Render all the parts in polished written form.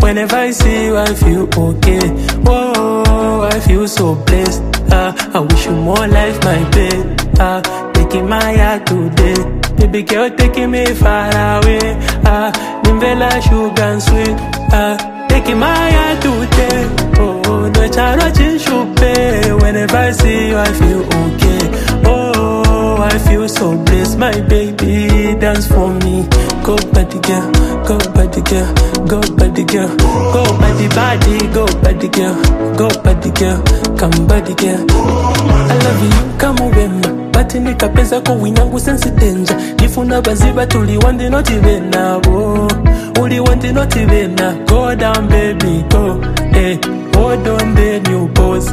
Whenever I see you, I feel okay. Whoa, I feel so blessed. I wish you more life, my babe. Taking my heart today. Baby girl, taking me far away. Nimvela sugar and sweet. Taking my heart today. Oh, no charo chishupe. Whenever I see you, I feel okay. Oh, I feel so blessed, my baby. Dance for me. Go body girl, go body girl, go body girl, go body body, go body girl, go body girl, come body girl. I love you, come over. Bati nikapeza kwa winangu sensi danger. Nifuna baziba tuli wandi noti vena. Uli wandi noti vena. Go down baby, go. Hey, hold on the new boss.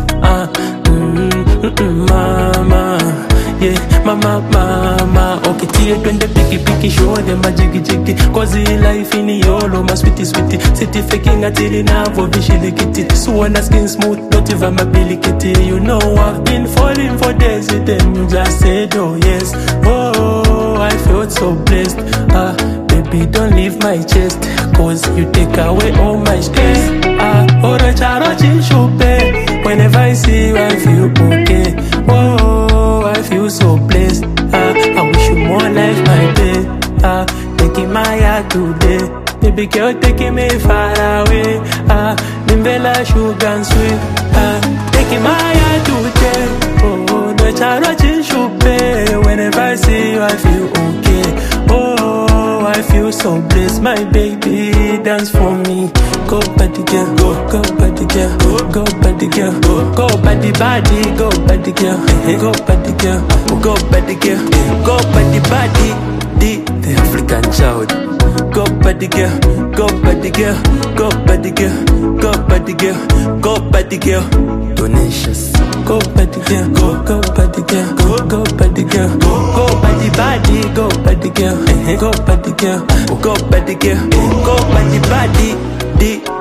Mama. Yeah, mama. Okay, tia twende piki show them a jiggy. Cause in life in yolo, my sweetie. City faking until inavo vishilikiti. So wanna skin smooth, not even my bilikiti. You know I've been falling for days with them. You just said oh yes. Oh, I felt so blessed. Baby, don't leave my chest. Cause you take away all my stress. Oro charo chishupe. Whenever I see you, I feel okay. Oh, I feel so blessed. I wish you more life, my babe. Taking my heart today. Baby girl, taking me far away. Nimvela sugar and sweet. Taking my heart today. Oh, no charo chishupe. Whenever I see you, I feel okay. Oh, I feel so blessed, my baby. Dance for me. Go body girl, go body girl, go body girl, go body body, go body girl, go body girl, go body girl, go body body, the African child. Go body girl, go body girl, go body girl, go body girl, go body girl. Donations. Go body girl, go body girl, go body girl, go body body, go body girl, go body girl, go body girl, go body body.